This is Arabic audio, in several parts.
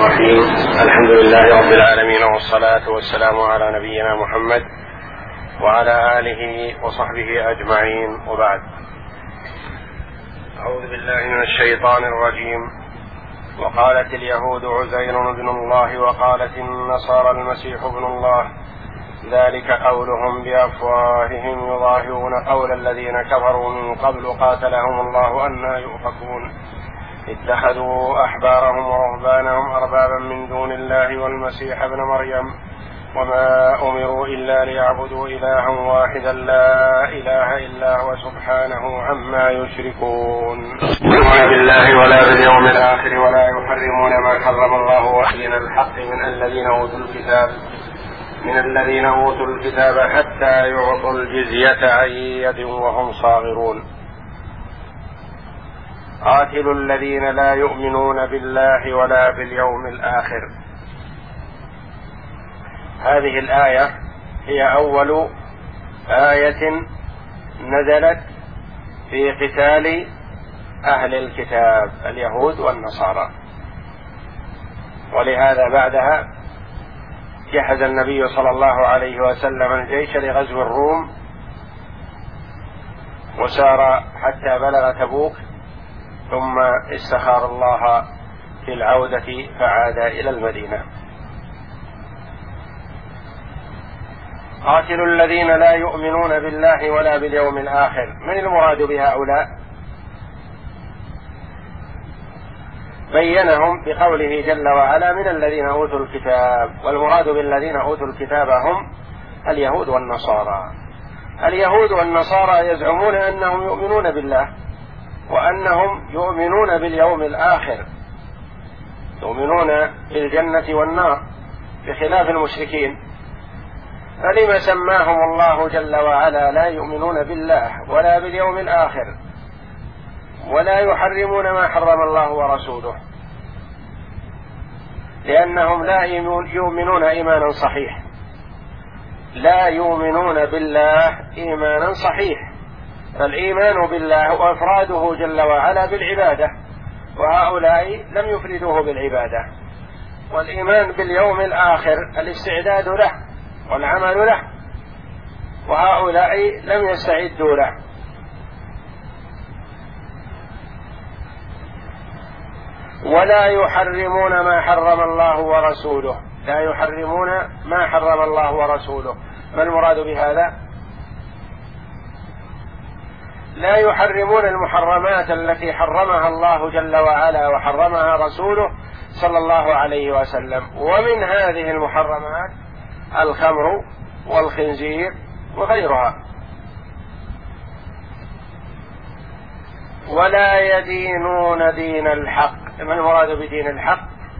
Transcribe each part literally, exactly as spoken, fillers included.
الرحيم. الحمد لله رب العالمين، والصلاة والسلام على نبينا محمد وعلى آله وصحبه أجمعين، وبعد. أعوذ بالله من الشيطان الرجيم. وقالت اليهود عزير ابن الله وقالت النصارى المسيح ابن الله، ذلك قولهم بأفواههم يضاهئون قول الذين كفروا من قبل قاتلهم الله أنى يؤفكون. اتخذوا أحبارهم ورهبانهم أربابا من دون الله والمسيح ابن مريم وما أمروا إلا ليعبدوا إلها واحدا لا إله إلا هو سبحانه عما يشركون. يؤمنون بالله ولا باليوم الآخر ولا يحرمون ما حرم الله وحين الحق من الذين أوتوا الكتاب من الذين أوتوا الكتاب حتى يعطوا الجزية عن يد وهم صاغرون. قاتلوا الذين لا يؤمنون بالله ولا باليوم الآخر. هذه الآية هي أول آية نزلت في قتال أهل الكتاب اليهود والنصارى، ولهذا بعدها جهز النبي صلى الله عليه وسلم الجيش لغزو الروم، وسار حتى بلغ تبوك، ثم استخار الله في العودة فعاد إلى المدينة. قاتلوا الذين لا يؤمنون بالله ولا باليوم الآخر. من المراد بهؤلاء؟ بينهم بقوله جل وعلا من الذين أوتوا الكتاب، والمراد بالذين أوتوا الكتاب هم اليهود والنصارى. اليهود والنصارى يزعمون أنهم يؤمنون بالله وأنهم يؤمنون باليوم الآخر، يؤمنون بالجنة والنار بخلاف المشركين. فلما سماهم الله جل وعلا لا يؤمنون بالله ولا باليوم الآخر ولا يحرمون ما حرم الله ورسوله؟ لأنهم لا يؤمنون إيمانا صحيح، لا يؤمنون بالله إيمانا صحيح. فالإيمان بالله وإفراده جل وعلا بالعبادة، وهؤلاء لم يفردوه بالعبادة. والإيمان باليوم الآخر الاستعداد له والعمل له، وهؤلاء لم يستعدوا له. ولا يحرمون ما حرم الله ورسوله، لا يحرمون ما حرم الله ورسوله. ما المراد بهذا؟ لا يحرمون المحرمات التي حرمها الله جل وعلا وحرمها رسوله صلى الله عليه وسلم. ومن هذه المحرمات الخمر والخنزير وغيرها. ولا يدينون دين الحق. ما المراد بدين الحق؟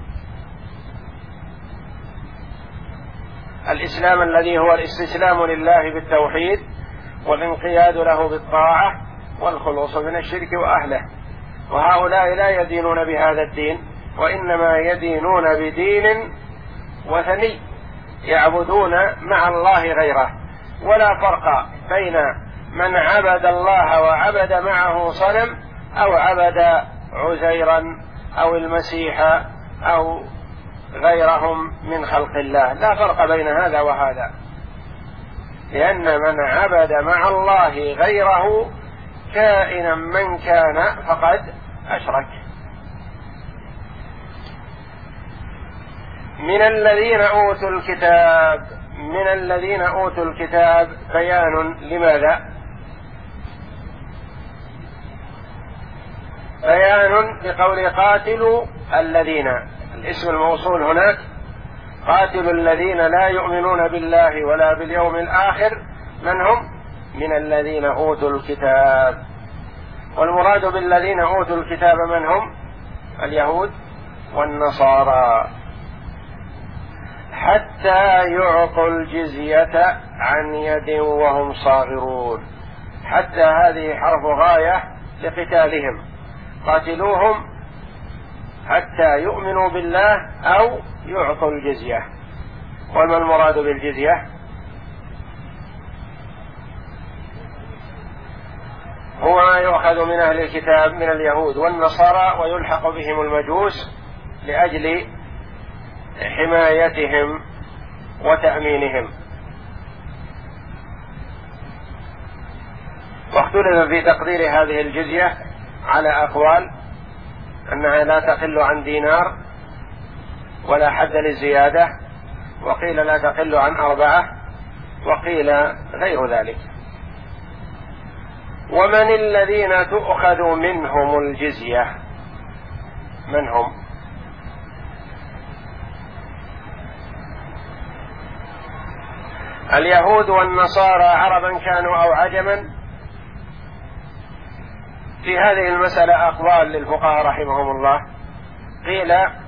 الإسلام الذي هو الاستسلام لله بالتوحيد والانقياد له بالطاعة والخلوص من الشرك وأهله. وهؤلاء لا يدينون بهذا الدين، وإنما يدينون بدين وثني يعبدون مع الله غيره. ولا فرق بين من عبد الله وعبد معه صنم أو عبد عزيرا أو المسيح أو غيرهم من خلق الله، لا فرق بين هذا وهذا، لأن من عبد مع الله غيره كائنا من كان فقد أشرك. من الذين أوتوا الكتاب. من الذين أوتوا الكتاب بيان لماذا؟ بيان بقول قاتلوا الذين، الاسم الموصول هناك قاتلوا الذين لا يؤمنون بالله ولا باليوم الآخر. من هم؟ من الذين أوتوا الكتاب. والمراد بالذين أوتوا الكتاب من هم؟ اليهود والنصارى. حتى يعطوا الجزية عن يد وهم صاغرون. حتى هذه حرف غاية لقتالهم، قاتلوهم حتى يؤمنوا بالله أو يعطوا الجزية. وما المراد بالجزية؟ هو ما يؤخذ من أهل الكتاب من اليهود والنصارى ويلحق بهم المجوس لأجل حمايتهم وتأمينهم. واختلف في تقدير هذه الجزية على أقوال، أنها لا تقل عن دينار ولا حد للزيادة، وقيل لا تقل عن أربعة، وقيل غير ذلك. ومن الذين تؤخذ منهم الجزية؟ من هم؟ اليهود والنصارى عربا كانوا أو عجما. في هذه المسألة أقوال للفقهاء رحمهم الله. قيل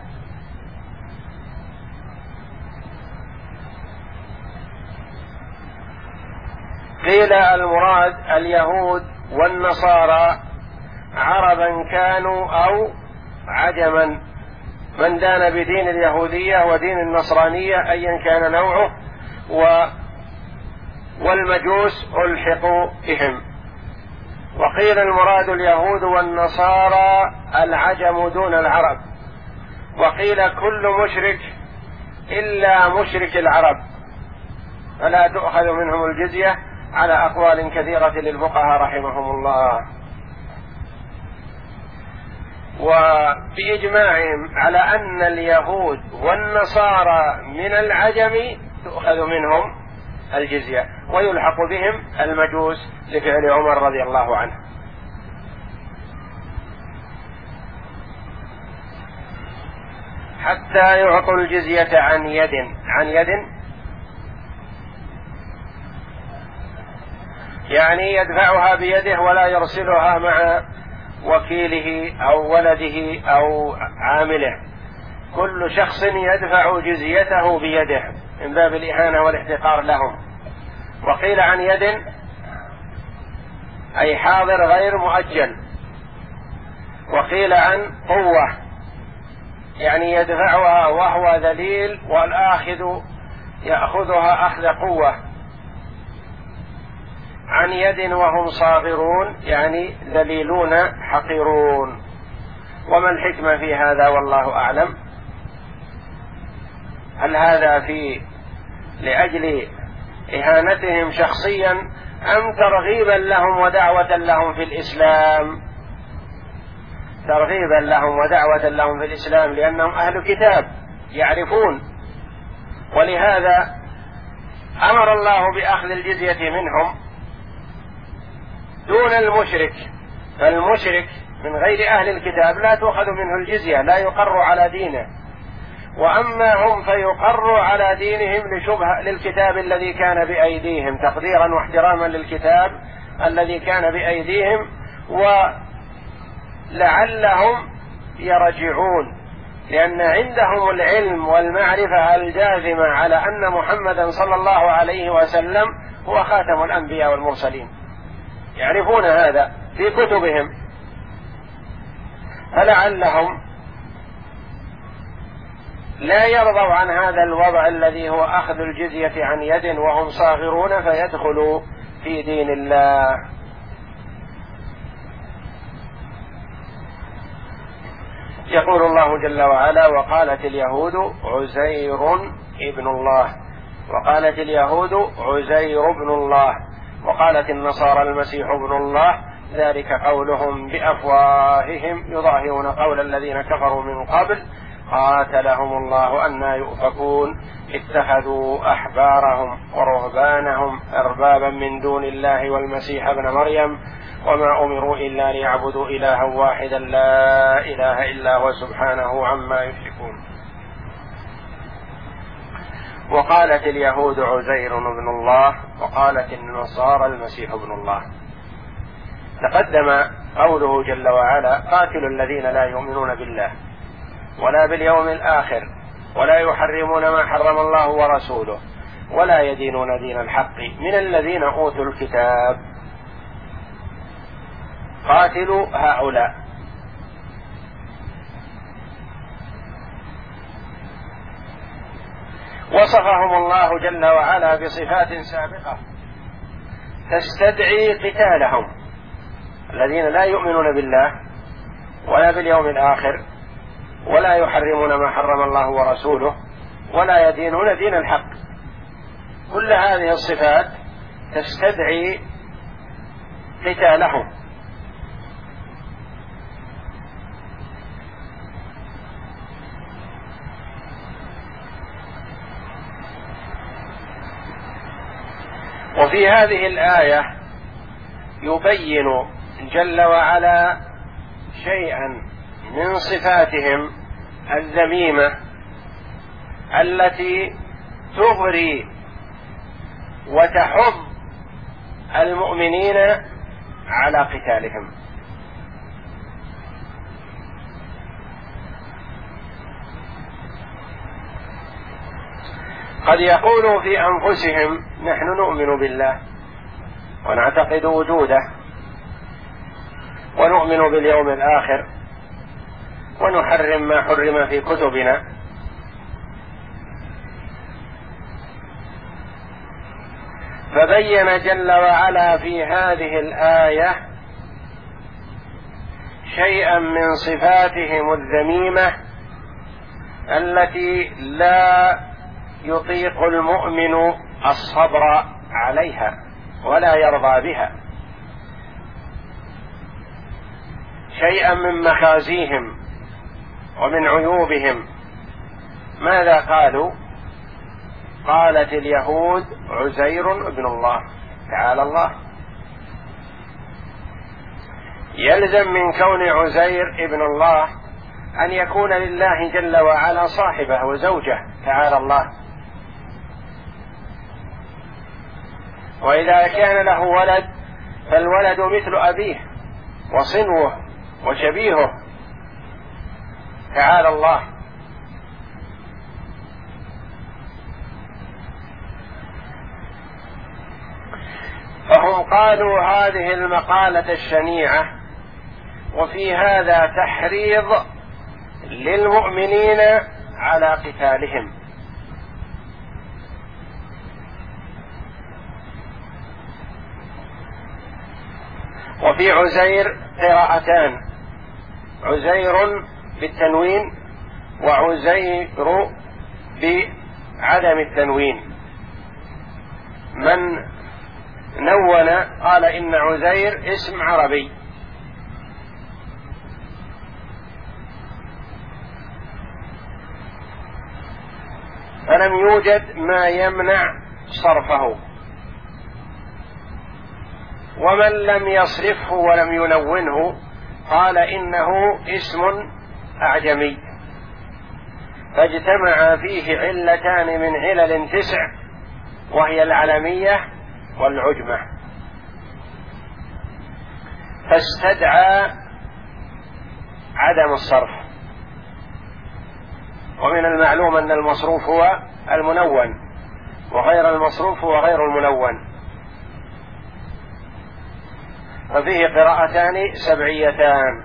قيل المراد اليهود والنصارى عربا كانوا أو عجما، من دان بدين اليهودية ودين النصرانية أيا كان نوعه، و والمجوس ألحقوا بهم. وقيل المراد اليهود والنصارى العجم دون العرب. وقيل كل مشرك إلا مشرك العرب، فلا تؤخذ منهم الجزية، على أقوال كثيرة للفقهاء رحمهم الله. وبإجماعهم على أن اليهود والنصارى من العجم تؤخذ منهم الجزية، ويلحق بهم المجوس لفعل عمر رضي الله عنه. حتى يعطوا الجزية عن يد. عن يد يعني يدفعها بيده ولا يرسلها مع وكيله أو ولده أو عامله، كل شخص يدفع جزيته بيده من باب الإهانة والاحتقار لهم. وقيل عن يد أي حاضر غير مؤجل. وقيل عن قوة يعني يدفعها وهو ذليل والآخذ يأخذها أخذ قوة. عن يد وهم صاغرون يعني ذليلون حقيرون. وما الحكمة في هذا والله أعلم؟ هل هذا في لأجل إهانتهم شخصيا أم ترغيبا لهم ودعوة لهم في الإسلام؟ ترغيبا لهم ودعوة لهم في الإسلام، لأنهم أهل كتاب يعرفون، ولهذا أمر الله بأخذ الجزية منهم دون المشرك. فالمشرك من غير أهل الكتاب لا تؤخذ منه الجزية، لا يقر على دينه. وأما هم فيقروا على دينهم لشبهة للكتاب الذي كان بأيديهم، تقديرا واحتراما للكتاب الذي كان بأيديهم، ولعلهم يرجعون، لأن عندهم العلم والمعرفة الجازمة على أن محمدا صلى الله عليه وسلم هو خاتم الأنبياء والمرسلين، يعرفون هذا في كتبهم، فلعلهم لا يرضوا عن هذا الوضع الذي هو أخذ الجزية عن يد وهم صاغرون فيدخلوا في دين الله. يقول الله جل وعلا: وقالت اليهود عزير ابن الله، وقالت اليهود عزير ابن الله، وقالت النصارى المسيح ابن الله، ذلك قولهم بأفواههم يضاهئون قول الذين كفروا من قبل قاتلهم الله أنى يؤفكون اتخذوا أحبارهم ورهبانهم أربابا من دون الله والمسيح ابن مريم وما أمروا إلا ليعبدوا إلها واحدا لا إله إلا هو سبحانه عما يشركون. وقالت اليهود عزير ابن الله، وقالت النصارى المسيح ابن الله. تقدم قوله جل وعلا: قاتلوا الذين لا يؤمنون بالله ولا باليوم الآخر ولا يحرمون ما حرم الله ورسوله ولا يدينون دين الحق من الذين أوتوا الكتاب. قاتلوا هؤلاء. وصفهم الله جل وعلا بصفات سابقة تستدعي قتالهم، الذين لا يؤمنون بالله ولا باليوم الآخر ولا يحرمون ما حرم الله ورسوله ولا يدينون دين الحق. كل هذه الصفات تستدعي قتالهم. وفي هذه الآية يبين جل وعلا شيئا من صفاتهم الذميمة التي تغري وتحض المؤمنين على قتالهم. قد يقولوا في أنفسهم نحن نؤمن بالله ونعتقد وجوده ونؤمن باليوم الآخر ونحرم ما حرم في كتبنا، فبين جل وعلا في هذه الآية شيئا من صفاتهم الذميمة التي لا يطيق المؤمن الصبر عليها ولا يرضى بها، شيئا من مخازيهم ومن عيوبهم. ماذا قالوا؟ قالت اليهود عزير ابن الله، تعالى الله. يلزم من كون عزير ابن الله أن يكون لله جل وعلا صاحبه وزوجه، تعالى الله. وإذا كان له ولد فالولد مثل أبيه وصنوه وشبيهه، تعالى الله. فهم قالوا هذه المقالة الشنيعة، وفي هذا تحريض للمؤمنين على قتالهم. وفي عزير قراءتان، عزير بالتنوين وعزير بعدم التنوين. من نون قال إن عزير اسم عربي، فلم يوجد ما يمنع صرفه. ومن لم يصرفه ولم ينونه قال إنه اسم أعجمي، فاجتمع فيه علتان من علل تسع، وهي العلمية والعجمة، فاستدعى عدم الصرف. ومن المعلوم أن المصروف هو المنون، وغير المصروف هو غير المنون، ففيه قراءتان سبعيتان.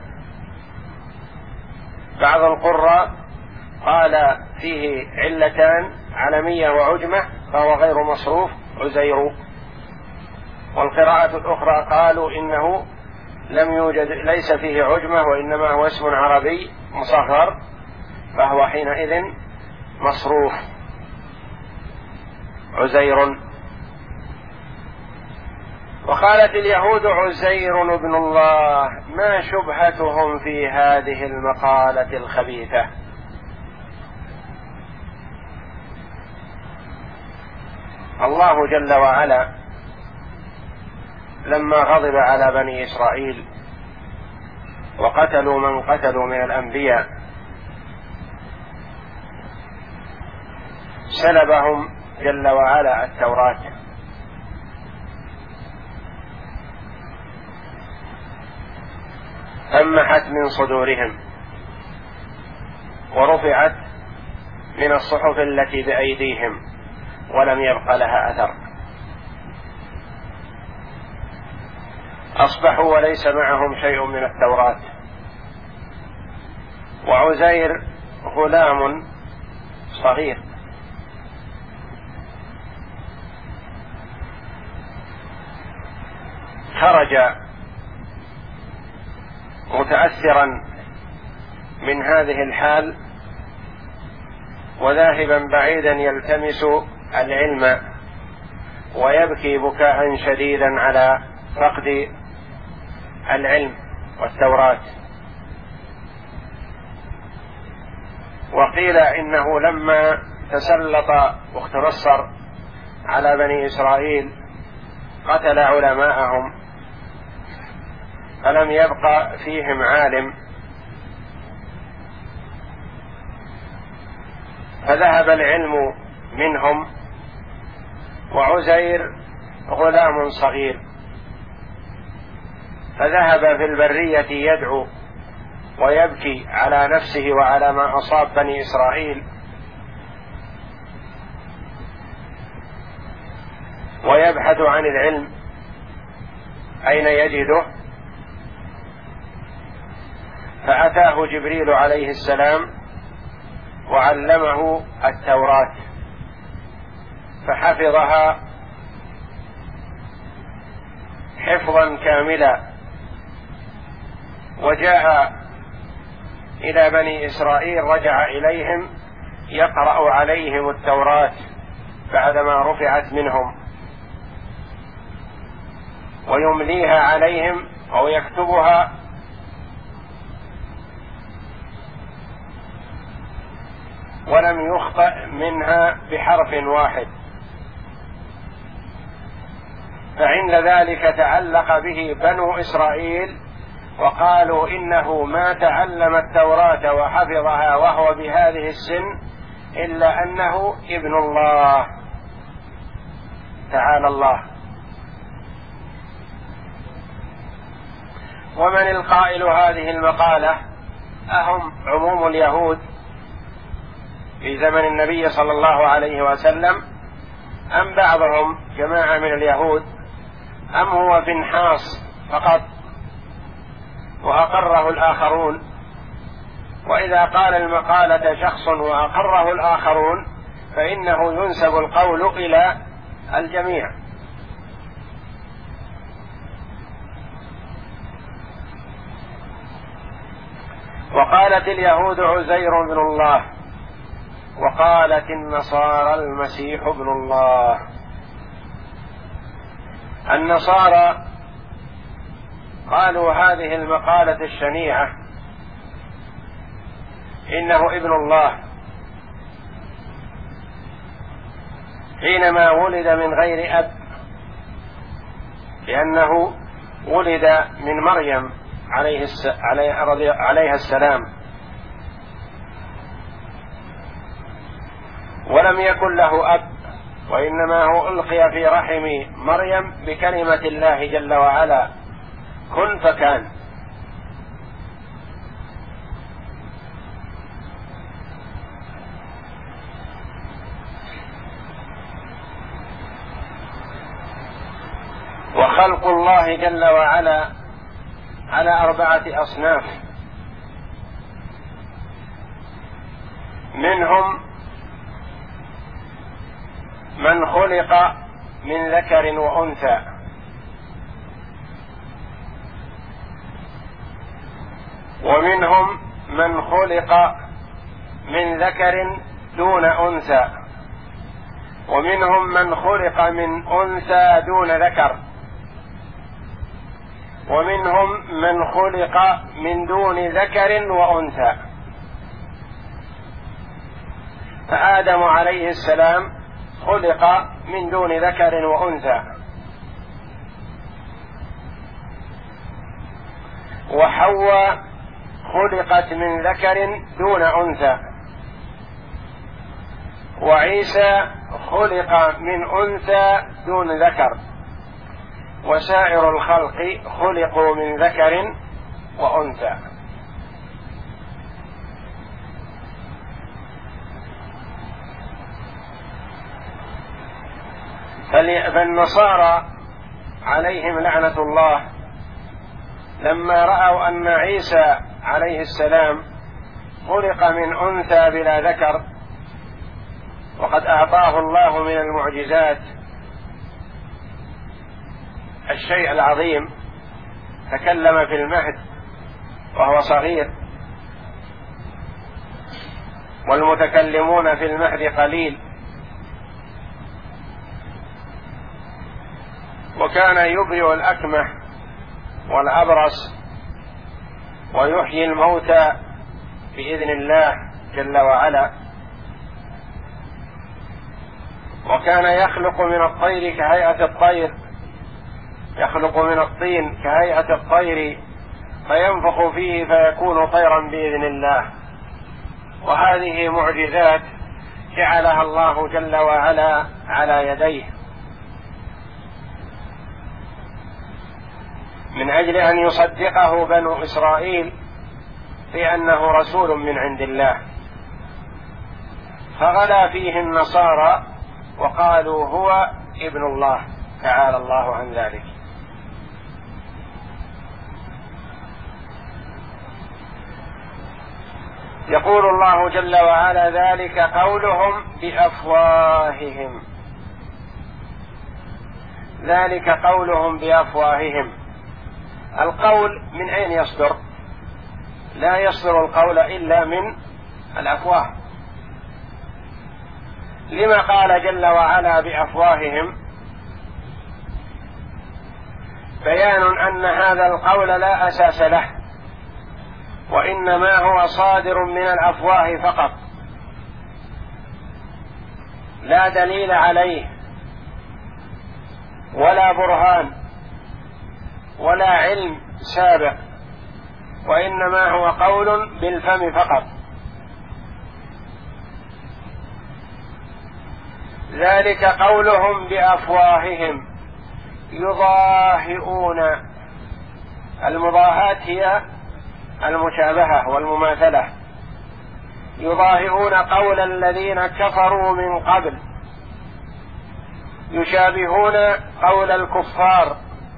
بعض القراء قال فيه علتان علمية وعجمة فهو غير مصروف عزير، والقراءة الأخرى قالوا إنه لم يوجد، ليس فيه عجمة وإنما هو اسم عربي مصغر، فهو حينئذ مصروف عزير. وقالت اليهود عزير ابن الله. ما شبهتهم في هذه المقالة الخبيثة؟ الله جل وعلا لما غضب على بني إسرائيل وقتلوا من قتلوا من الأنبياء سلبهم جل وعلا التوراة، فمحت من صدورهم ورفعت من الصحف التي بأيديهم ولم يبق لها أثر، أصبحوا وليس معهم شيء من التوراة. وعزير غلام صغير، خرج متأثرا من هذه الحال وذاهبا بعيدا يلتمس العلم ويبكي بكاء شديدا على فقد العلم والتوراة. وقيل إنه لما تسلط بختنصر على بني إسرائيل قتل علماءهم فلم يبق فيهم عالم، فذهب العلم منهم، وعزير غلام صغير فذهب في البرية يدعو ويبكي على نفسه وعلى ما أصاب بني إسرائيل، ويبحث عن العلم أين يجده، فأتاه جبريل عليه السلام وعلمه التوراة فحفظها حفظا كاملا، وجاء إلى بني إسرائيل، رجع إليهم يقرأ عليهم التوراة بعدما رفعت منهم ويمليها عليهم أو يكتبها، ولم يخطئ منها بحرف واحد. فعند ذلك تعلق به بنو إسرائيل وقالوا إنه ما تعلم التوراة وحفظها وهو بهذه السن إلا أنه ابن الله تعالى الله. ومن القائل هذه المقالة؟ أهم عموم اليهود في زمن النبي صلى الله عليه وسلم، أم بعضهم جماعة من اليهود، أم هو فنحاس فقط وأقره الآخرون؟ وإذا قال المقالة شخص وأقره الآخرون فإنه ينسب القول إلى الجميع. وقالت اليهود عزير بن الله، وقالت النصارى المسيح ابن الله. النصارى قالوا هذه المقالة الشنيعة إنه ابن الله حينما ولد من غير أب، لأنه ولد من مريم عليه الس... عليه... عليها السلام، ولم يكن له أب، وإنما هو ألقي في رحم مريم بكلمة الله جل وعلا كن فكان. وخلق الله جل وعلا على أربعة أصناف، منهم من خلق من ذكر وأنثى، ومنهم من خلق من ذكر دون أنثى، ومنهم من خلق من أنثى دون ذكر، ومنهم من خلق من دون ذكر وأنثى. فآدم عليه السلام خلق من دون ذكر وأنثى، وحواء خلقت من ذكر دون أنثى، وعيسى خلق من أنثى دون ذكر، وسائر الخلق خلقوا من ذكر وأنثى. فالنصارى عليهم لعنة الله لما رأوا أن عيسى عليه السلام خلق من أنثى بلا ذكر، وقد أعطاه الله من المعجزات الشيء العظيم، تكلم في المهد وهو صغير، والمتكلمون في المهد قليل. وكان يبرئ الأكمه والأبرص ويحيي الموتى بإذن الله جل وعلا. وكان يخلق من الطير كهيئة الطير، يخلق من الطين كهيئة الطير فينفخ فيه فيكون طيرا بإذن الله. وهذه معجزات جعلها الله جل وعلا على يديه من أجل أن يصدقه بنو إسرائيل في أنه رسول من عند الله. فغلا فيه النصارى وقالوا هو ابن الله، تعالى الله عن ذلك. يقول الله جل وعلا ذلك قولهم بأفواههم، ذلك قولهم بأفواههم. القول من أين يصدر؟ لا يصدر القول إلا من الأفواه. لما قال جل وعلا بأفواههم؟ بيان أن هذا القول لا أساس له، وإنما هو صادر من الأفواه فقط، لا دليل عليه ولا برهان ولا علم سابق، وإنما هو قول بالفم فقط. ذلك قولهم بأفواههم يضاهئون. المضاهاة هي المشابهة والمماثلة. يضاهئون قول الذين كفروا من قبل، يشابهون قول الكفار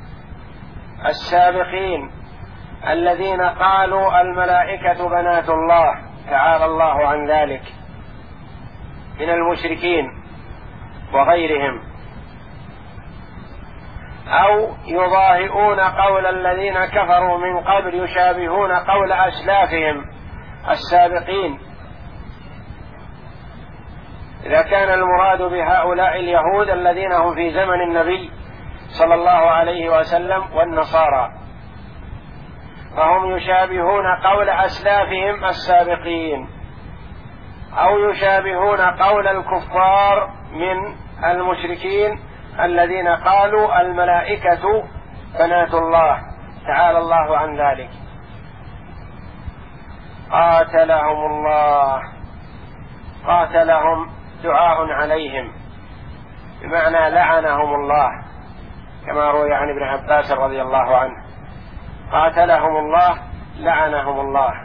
السابقين الذين قالوا الملائكة بنات الله، تعالى الله عن ذلك، من المشركين وغيرهم. أو يضاهئون قول الذين كفروا من قبل، يشابهون قول أسلافهم السابقين. إذا كان المراد بهؤلاء اليهود الذين هم في زمن النبي صلى الله عليه وسلم والنصارى، فهم يشابهون قول أسلافهم السابقين، أو يشابهون قول الكفار من المشركين الذين قالوا الملائكة بنات الله، تعالى الله عن ذلك. قاتلهم الله، قاتلهم دعاء عليهم بمعنى لعنهم الله، كما روي عن ابن عباس رضي الله عنه، قاتلهم الله لعنهم الله.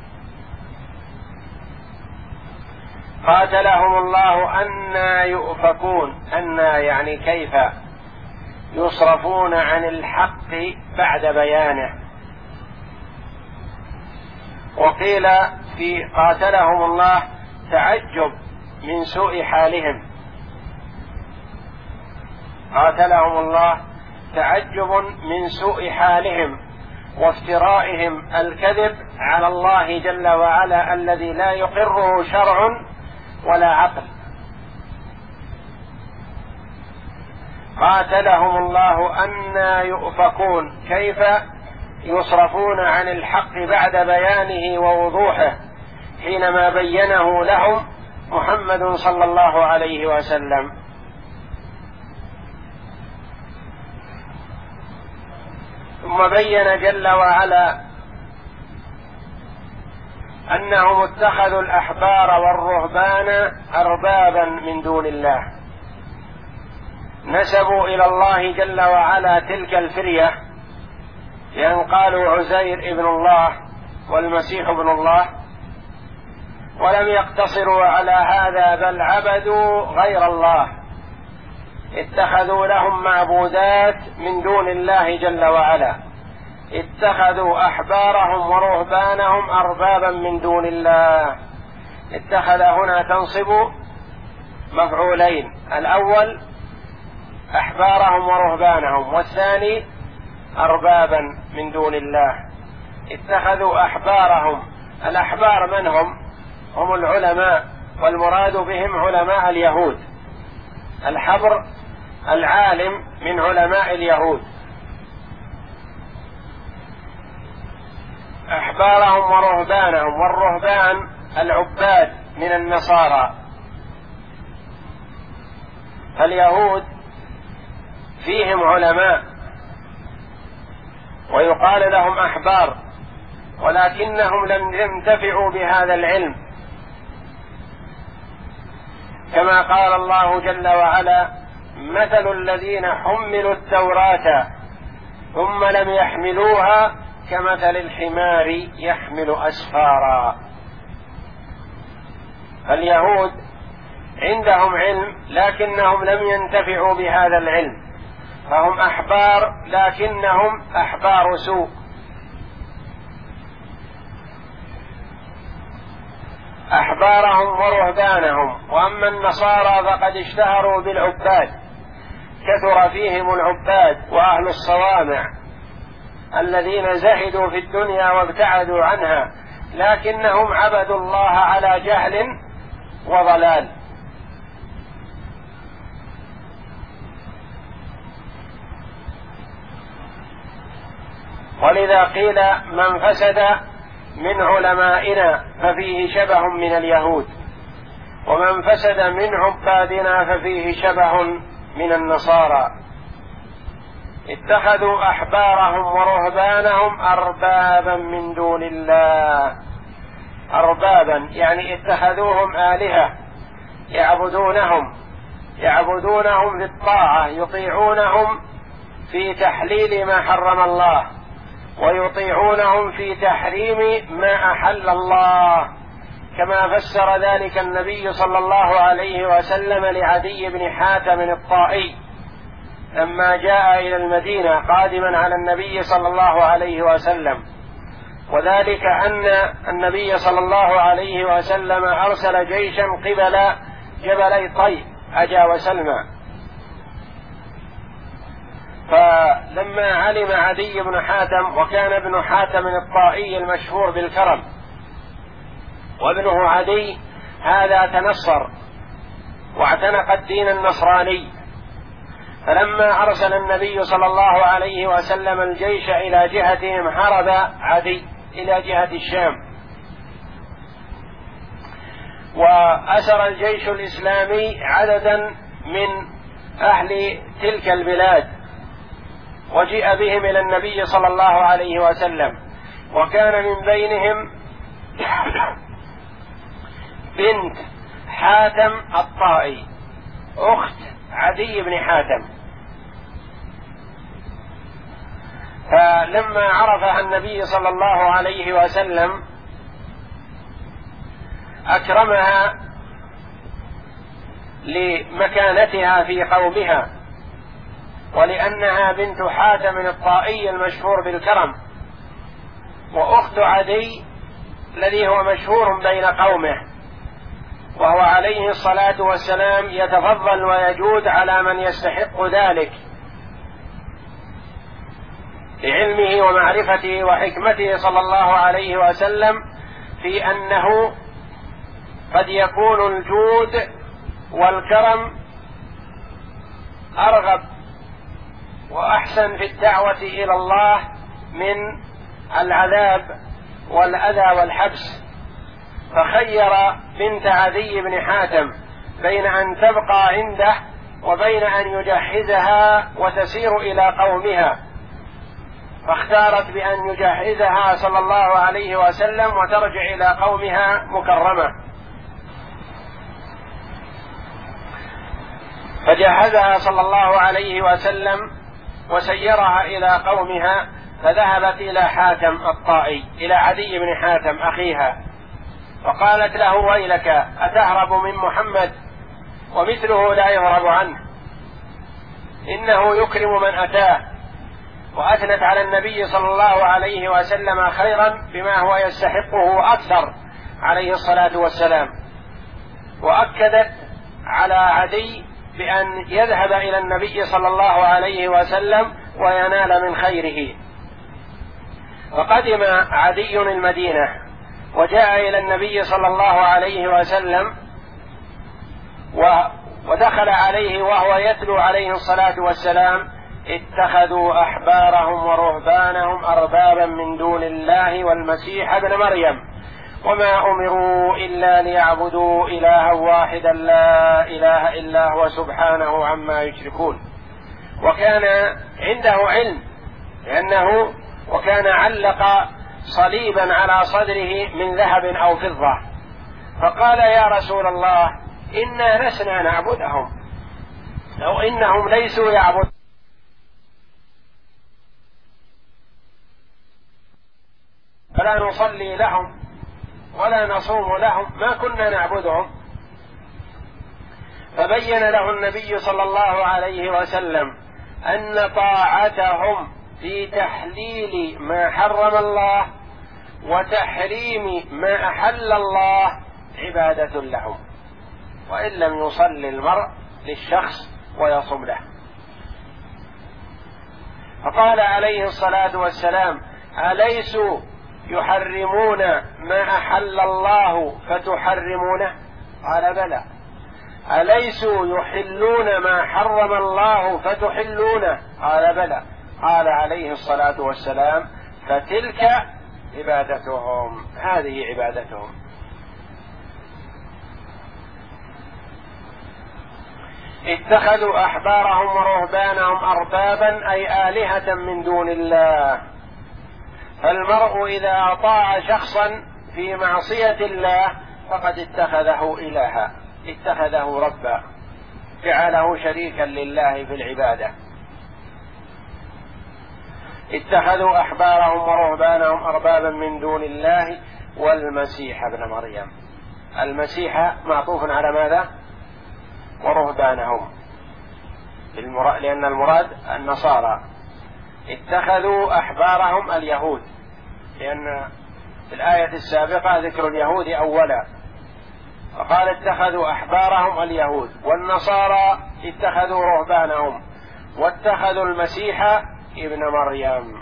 قاتلهم الله أنى يؤفكون، أنى يعني كيف يصرفون عن الحق بعد بيانه. وقيل في قاتلهم الله تعجب من سوء حالهم، قاتلهم الله تعجب من سوء حالهم وافترائهم الكذب على الله جل وعلا الذي لا يقره شرع ولا عقل. قاتلهم الله أنى يؤفكون، كيف يصرفون عن الحق بعد بيانه ووضوحه حينما بينه لهم محمد صلى الله عليه وسلم. ثم بين جل وعلا أنهم اتخذوا الأحبار والرهبان أربابا من دون الله، نسبوا إلى الله جل وعلا تلك الفرية، لأن قالوا عزير ابن الله والمسيح ابن الله، ولم يقتصروا على هذا بل عبدوا غير الله، اتخذوا لهم معبودات من دون الله جل وعلا، اتخذوا أحبارهم ورهبانهم أربابا من دون الله. اتخذ هنا تنصب مفعولين، الأول أحبارهم ورهبانهم، والثاني أربابا من دون الله. اتخذوا أحبارهم، الأحبار من هم؟ هم العلماء، والمراد بهم علماء اليهود. الحبر العالم من علماء اليهود. أحبارهم ورهبانهم، والرهبان العباد من النصارى. فاليهود فيهم علماء ويقال لهم أحبار، ولكنهم لم ينتفعوا بهذا العلم، كما قال الله جل وعلا: مثل الذين حملوا التوراة ثم لم يحملوها كمثل الحمار يحمل أسفارا. اليهود عندهم علم لكنهم لم ينتفعوا بهذا العلم، فهم أحبار لكنهم أحبار سوء. أحبارهم ورهبانهم. وأما النصارى فقد اشتهروا بالعباد، كثر فيهم العباد وأهل الصوامع الذين زهدوا في الدنيا وابتعدوا عنها، لكنهم عبدوا الله على جهل وضلال. ولذا قيل: من فسد من علمائنا ففيه شبه من اليهود، ومن فسد من عبادنا ففيه شبه من النصارى. اتخذوا أحبارهم ورهبانهم أربابا من دون الله. أربابا يعني اتخذوهم آلهة يعبدونهم يعبدونهم بالطاعة، يطيعونهم في تحليل ما حرم الله، ويطيعونهم في تحريم ما أحل الله، كما فسر ذلك النبي صلى الله عليه وسلم لعدي بن حاتم الطائي لما جاء إلى المدينة قادما على النبي صلى الله عليه وسلم، وذلك أن النبي صلى الله عليه وسلم أرسل جيشا قبل جبلي طي أجا وسلمى. فلما علم عدي بن حاتم، وكان ابن حاتم الطائي المشهور بالكرم، وابنه عدي هذا تنصر واعتنق الدين النصراني، فلما أرسل النبي صلى الله عليه وسلم الجيش إلى جهتهم هرب عدي إلى جهة الشام، وأسر الجيش الإسلامي عددا من أهل تلك البلاد، وجيء بهم إلى النبي صلى الله عليه وسلم، وكان من بينهم بنت حاتم الطائي أخت عدي بن حاتم. فلما عرفها النبي صلى الله عليه وسلم أكرمها لمكانتها في قومها، ولأنها بنت حاتم الطائي المشهور بالكرم، وأخت عدي الذي هو مشهور بين قومه، وهو عليه الصلاة والسلام يتفضل ويجود على من يستحق ذلك لعلمه ومعرفته وحكمته صلى الله عليه وسلم في أنه قد يكون الجود والكرم أرغب وأحسن في الدعوة إلى الله من العذاب والأذى والحبس، فخير بنت عدي بن حاتم بين أن تبقى عنده وبين أن يجهزها وتسير إلى قومها، فاختارت بأن يجهزها صلى الله عليه وسلم وترجع إلى قومها مكرمة، فجهزها صلى الله عليه وسلم وسيرها إلى قومها، فذهبت إلى حاتم الطائي إلى عدي بن حاتم أخيها، فقالت له: ويلك أتهرب من محمد ومثله لا يهرب عنه، إنه يكرم من أتاه. وأثنت على النبي صلى الله عليه وسلم خيرا بما هو يستحقه أكثر عليه الصلاة والسلام، وأكدت على عدي بأن يذهب إلى النبي صلى الله عليه وسلم وينال من خيره. فقدم عدي المدينة وجاء إلى النبي صلى الله عليه وسلم ودخل عليه وهو يتلو عليه الصلاة والسلام: اتخذوا أحبارهم ورهبانهم أربابا من دون الله والمسيح ابن مريم وما أمروا إلا ليعبدوا إلها واحدا لا إله إلا هو سبحانه عما يشركون. وكان عنده علم لأنه وكان علق صليبا على صدره من ذهب أو فضة، فقال: يا رسول الله، إنا لسنا نعبدهم أو إنهم ليسوا يعبدون فلا نصلي لهم ولا نصوم لهم، ما كنا نعبدهم. فبين له النبي صلى الله عليه وسلم أن طاعتهم في تحليل ما حرم الله وتحريم ما أحل الله عبادة لهم، وإن لم يصلي المرء للشخص ويصم له. فقال عليه الصلاة والسلام: أليسوا يحرمون ما أحل الله فتحرمونه؟ قال: بلى. أليسوا يحلون ما حرم الله فتحلونه؟ قال: بلى. قال عليه الصلاة والسلام: فتلك عبادتهم، هذه عبادتهم. اتخذوا أحبارهم ورهبانهم أربابا أي آلهة من دون الله. فالمرء إذا أطاع شخصا في معصية الله فقد اتخذه إلها، اتخذه ربا، جعله شريكا لله في العبادة. اتخذوا أحبارهم ورهبانهم أربابا من دون الله والمسيح ابن مريم. المسيح معطوف على ماذا؟ ورهبانهم، لأن المراد النصارى. اتخذوا أحبارهم اليهود، لأن في الآية السابقة ذكر اليهود أولا، فقال اتخذوا أحبارهم اليهود، والنصارى اتخذوا رهبانهم، واتخذوا المسيح ابن مريم.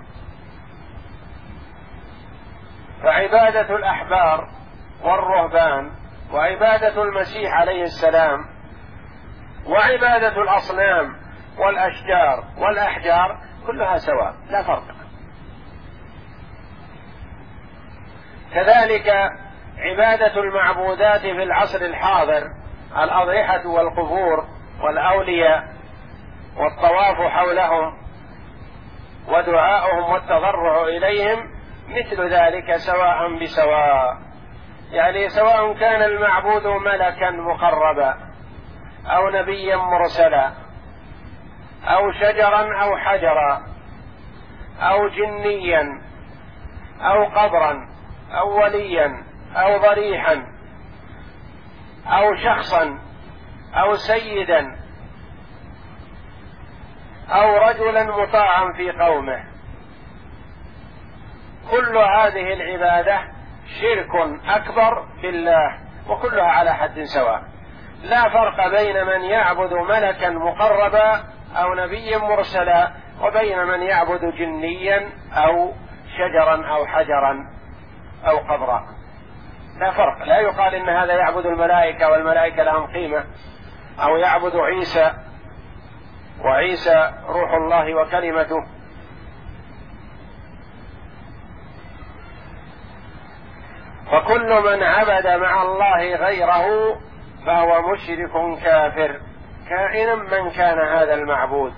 فعبادة الأحبار والرهبان وعبادة المسيح عليه السلام وعبادة الأصنام والأشجار والأحجار كلها سواء، لا فرق. كذلك عبادة المعبودات في العصر الحاضر، الأضرحة والقبور والأولياء والطواف حولهم ودعاؤهم والتضرع إليهم، مثل ذلك سواء بسواء. يعني سواء كان المعبود ملكا مقربا أو نبيا مرسلا أو شجرا أو حجرا أو جنيا أو قبرا أو وليا أو ضريحا أو شخصا أو سيدا أو رجلا مطاعا في قومه، كل هذه العبادة شرك أكبر بالله، وكلها على حد سواء، لا فرق بين من يعبد ملكا مقربا أو نبيا مرسلا وبين من يعبد جنيا أو شجرا أو حجرا أو قبرا، لا فرق. لا يقال إن هذا يعبد الملائكة والملائكة لهم قيمة، أو يعبد عيسى وعيسى روح الله وكلمته. فكل من عبد مع الله غيره فهو مشرك كافر، كائنا من كان هذا المعبود.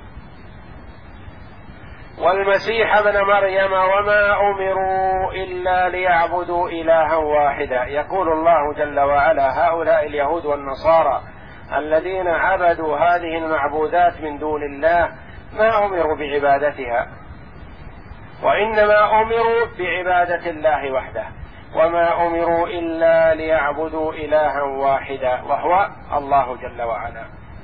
والمسيح ابن مريم وما أمروا إلا ليعبدوا إلها واحدا. يقول الله جل وعلا: هؤلاء اليهود والنصارى الذين عبدوا هذه المعبودات من دون الله ما أمروا بعبادتها، وإنما أمروا بعبادة الله وحده، وما أمروا إلا ليعبدوا إلها واحدا وهو الله جل وعلا.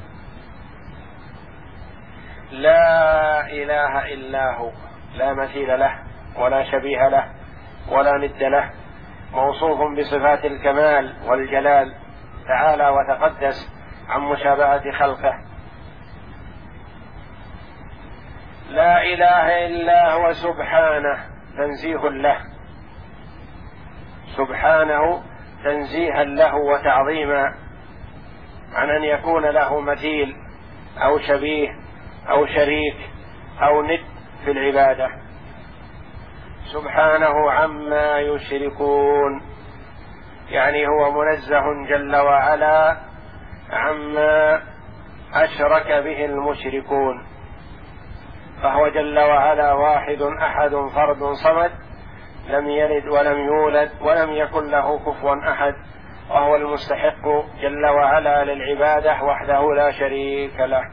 لا إله إلا هو، لا مثيل له ولا شبيه له ولا ند له، موصوف بصفات الكمال والجلال تعالى وتقدس عن مشابهة خلقه. لا إله إلا هو سبحانه، تنزيه له سبحانه تنزيها له وتعظيما عن أن يكون له مثيل أو شبيه أو شريك أو ند في العبادة، سبحانه عما يشركون، يعني هو منزه جل وعلا عما أشرك به المشركون، فهو جل وعلا واحد أحد فرد صمد، لم يلد ولم يولد ولم يكن له كفوا أحد، وهو المستحق جل وعلا للعبادة وحده لا شريك له.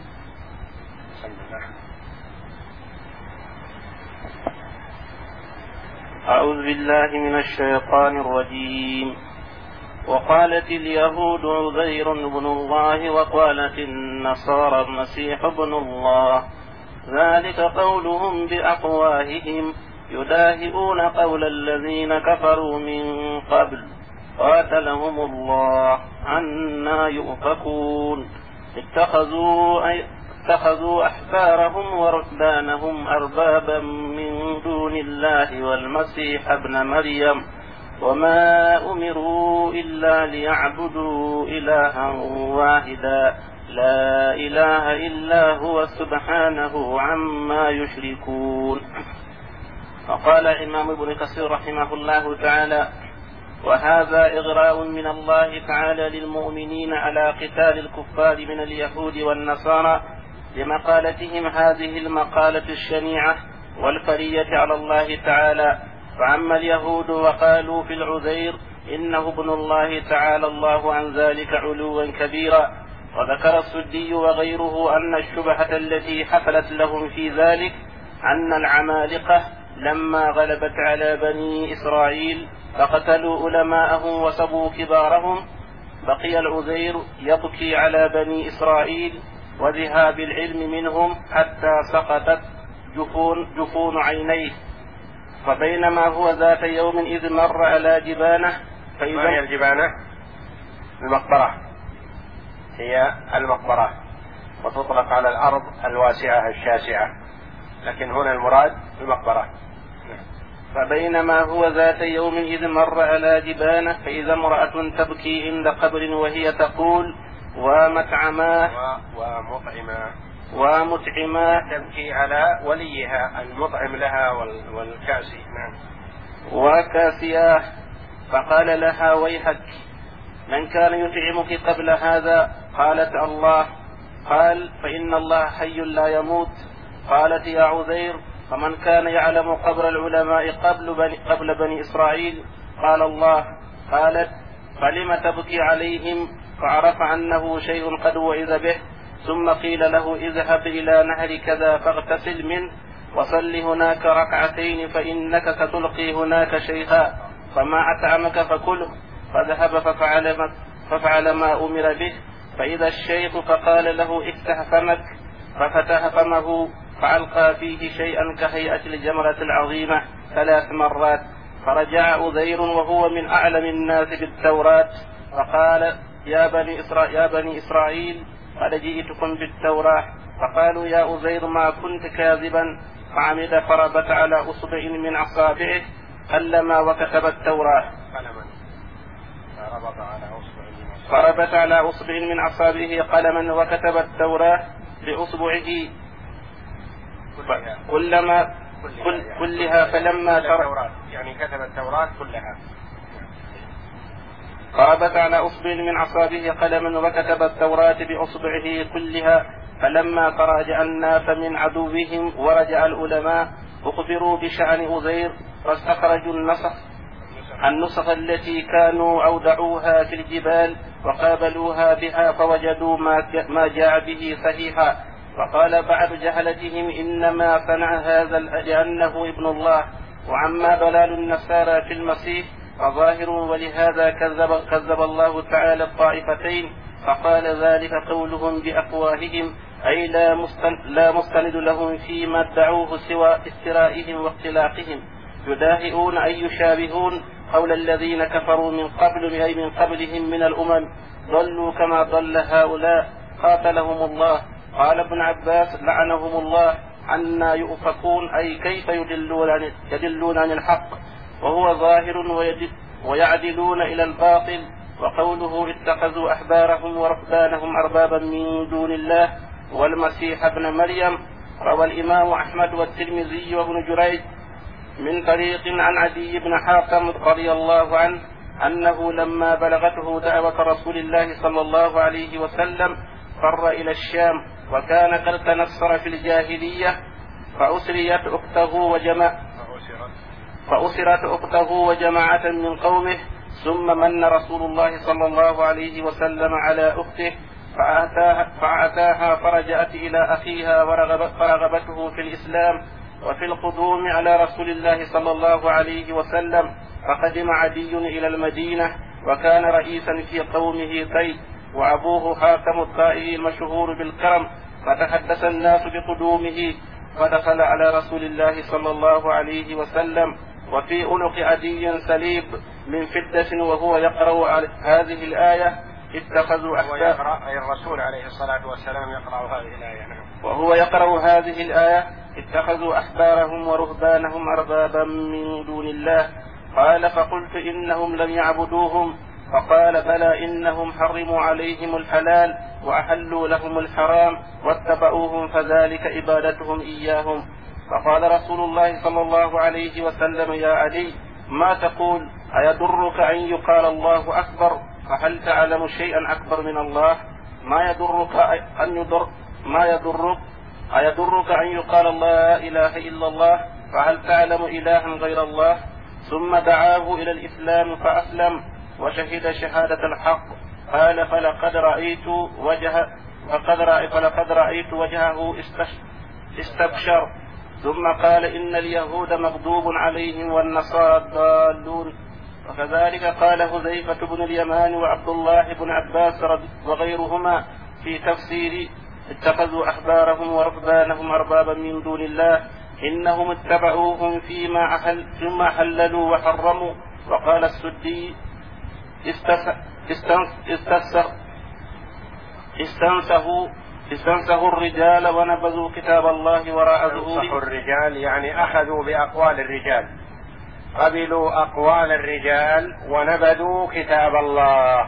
أعوذ بالله من الشيطان الرجيم. وقالت اليهود عزير بن الله وقالت النصارى المسيح ابن الله، ذلك قولهم بأفواههم يداهئون قول الذين كفروا من قبل قاتلهم الله عنا يؤفكون. اتخذوا, أي اتخذوا أحبارهم ورهبانهم أربابا من دون الله والمسيح ابن مريم وما أمروا إلا ليعبدوا إلها واحدا لا إله إلا هو سبحانه عما يشركون. وقال الإمام ابن كثير رحمه الله تعالى: وهذا إغراء من الله تعالى للمؤمنين على قتال الكفار من اليهود والنصارى لمقالتهم هذه المقالة الشنيعة والفرية على الله تعالى. فأما اليهود وقالوا في العزير إنه ابن الله تعالى الله عن ذلك علوا كبيرا. وذكر السدي وغيره أن الشبهة التي حصلت لهم في ذلك أن العمالقة لما غلبت على بني إسرائيل فقتلوا علماءهم وسبوا كبارهم، بقي العزير يبكي على بني إسرائيل وذهاب العلم منهم حتى سقطت جفون, جفون عينيه. فبينما هو ذات يوم إذ مر على جبانه فإذا ما هي الجبانة؟ المقبرة، هي المقبرة، وتطلق على الأرض الواسعة الشاسعة، لكن هنا المراد المقبرة. فبينما هو ذات يوم إذ مر على جبانه فإذا امرأة تبكي عند قبر وهي تقول: ومطعما ومطعما ومطعما تبكي على وليها المطعم لها والكاسي. نعم. وكاسياه. فقال لها: ويحك، من كان يطعمك قبل هذا؟ قالت: الله. قال: فإن الله حي لا يموت. قالت: يا عزير، فمن كان يعلم قبر العلماء قبل بني, قبل بني إسرائيل؟ قال: الله. قالت: فلم تبكي عليهم؟ فعرف أنه شيء قد وعظ به. ثم قيل له: اذهب إلى نهر كذا فاغتسل منه وصل هناك ركعتين فإنك ستلقي هناك شيئا، فما أطعمك فكله. فذهب ففعل ما, ففعل ما أمر به. فإذا الشيخ فقال له: افتح فمك، ففتح فمه فألقى فيه شيئا كهيئة الجمرة العظيمة ثلاث مرات. فرجع عزير وهو من أعلم الناس بالتوراة فقال: يا بني إسرائيل, يا بني إسرائيل قد جئتكم بالتوراة. فقالوا: يا عزير ما كنت كاذبا. فعمد فربت على أصبع من أصابعه قلما وكتب التوراة. فربت على أصبع من أصابعه قلما وكتب التوراة بأصبعه كلما كل كلها فلما ترى يعني كتب التوراة كلها. فربت على أصبع من أصابعه قلما وكتب التوراة بأصبعه كلها. فلما تراجع الناس من عدوهم ورجع العلماء أخبروا بشأن عزير فاستخرجوا النسخ النسخ التي كانوا أودعوها في الجبال وقابلوها بها فوجدوا ما جاء به صحيحا. فقال بعض جهلتهم: إنما صنع هذا لأنه ابن الله. وعما ضلال النصارى في المسيح فظاهر، ولهذا كذب, كذب الله تعالى الطائفتين فقال: ذلك قولهم بأفواههم، أي لا, مستند لا مستند لهم فيما ادعوه سوى افترائهم واختلاقهم. يداهئون أي يشابهون قول الذين كفروا من قبل أي من قبلهم من الأمم، ضلوا كما ضل هؤلاء قاتلهم الله. قال ابن عباس لعنهم الله: عنا يؤفكون، أي كيف يدلون عن, يدلون عن الحق وهو ظاهر ويعدلون إلى الباطل. وقوله اتخذوا أحبارهم ورهبانهم أربابا من دون الله والمسيح ابن مريم. روى الإمام أحمد والترمذي وابن جريج من طريق عن عدي بن حاتم رضي الله عنه أنه لما بلغته دعوة رسول الله صلى الله عليه وسلم فر إلى الشام، وكان قد تنصر في الجاهلية، فأسريت أخته وجمع فأسرت أخته وجماعة من قومه، ثم من رسول الله صلى الله عليه وسلم على أخته فأتاها, فأتاها فرجعت إلى أخيها ورغبته في الإسلام وفي القدوم على رسول الله صلى الله عليه وسلم. فقدم عدي إلى المدينة، وكان رئيسا في قومه طيب، وأبوه حاتم الطائي المشهور بالكرم، فتحدث الناس بقدومه، فدخل على رسول الله صلى الله عليه وسلم وفي عنق عدي سليب من فدة، وهو يقرأ هذه الآية اتخذوا أحبارهم، أي الرسول عليه الصلاة والسلام يقرأ هذه الآية، وهو يقرأ هذه الآية اتخذوا أحبارهم ورهبانهم أربابا من دون الله. قال فقلت إنهم لم يعبدوهم. فقال بلى إنهم حرموا عليهم الحلال وأحلوا لهم الحرام واتبعوهم، فذلك عبادتهم إياهم. فقال رسول الله صلى الله عليه وسلم يا علي ما تقول؟ أيضرك أن يقال الله أكبر؟ فهل تعلم شيئا أكبر من الله؟ ما يضرك أن يضر ما يضرك أيضرك أن يقال لا إله إلا الله؟ فهل تعلم إلها غير الله؟ ثم دعاه إلى الإسلام فأسلم وشهد شهادة الحق. قال فلقد رأيت وجه فقد رأيت فلقد رأيت وجهه استبشر. ثم قال إن اليهود مغضوب عليهم والنصارى ضالون. وكذلك قال حذيفة بن اليمان وعبد الله بن عباس وغيرهما في تفسير اتخذوا أحبارهم ورهبانهم أربابا من دون الله إنهم اتبعوهم فيما أحل ثم حللوا وحرموا. وقال السدي استنسخوا استنسخوا الرجال ونبذوا كتاب الله وراء ظهورهم. الرجال يعني أخذوا بأقوال الرجال، قبلوا أقوال الرجال ونبذوا كتاب الله،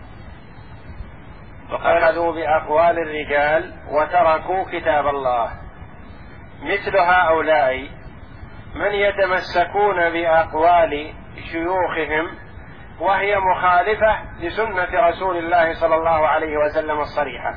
أخذوا بأقوال الرجال وتركوا كتاب الله. مثل هؤلاء من يتمسكون بأقوال شيوخهم وهي مخالفة لسنة رسول الله صلى الله عليه وسلم الصريحة.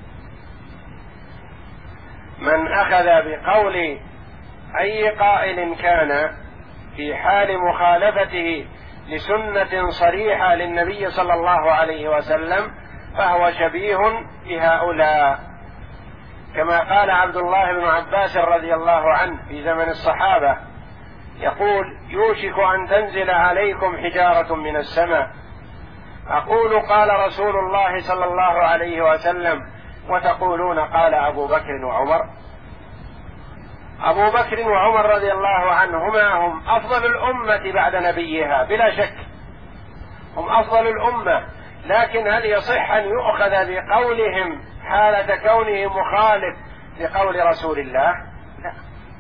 من أخذ بقول أي قائل كان في حال مخالفته لسنة صريحة للنبي صلى الله عليه وسلم فهو شبيه بهؤلاء، كما قال عبد الله بن عباس رضي الله عنه في زمن الصحابة يقول يوشك أن تنزل عليكم حجارة من السماء، أقول قال رسول الله صلى الله عليه وسلم وتقولون قال أبو بكر وعمر. أبو بكر وعمر رضي الله عنهما هم أفضل الأمة بعد نبيها بلا شك، هم أفضل الأمة، لكن هل يصح أن يؤخذ بقولهم حالة كونه مخالف لقول رسول الله؟ لا.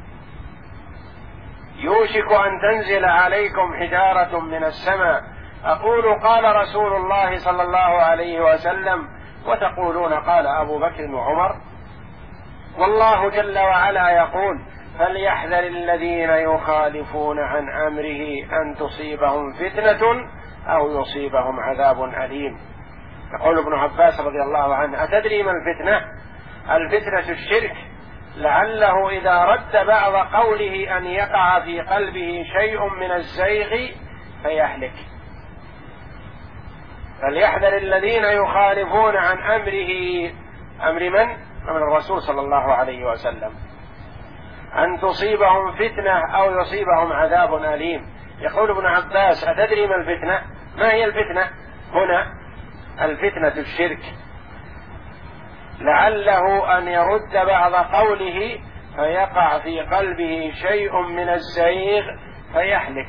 يوشك أن تنزل عليكم حجارة من السماء، أقول قال رسول الله صلى الله عليه وسلم وتقولون قال أبو بكر وعمر. والله جل وعلا يقول فليحذر الذين يخالفون عن أمره أن تصيبهم فتنة أو يصيبهم عذاب أليم. يقول ابن عباس رضي الله عنه أتدري ما الفتنة؟ الفتنة الشرك، لعله إذا رد بعض قوله أن يقع في قلبه شيء من الزيغ فيهلك. فليحذر الذين يخالفون عن أمره، أمر من؟ أمر الرسول صلى الله عليه وسلم، أن تصيبهم فتنة أو يصيبهم عذاب أليم. يقول ابن عباس أتدري ما الفتنة؟ ما هي الفتنة هنا؟ الفتنة الشرك، لعله أن يرد بعض قوله فيقع في قلبه شيء من الزيغ فيهلك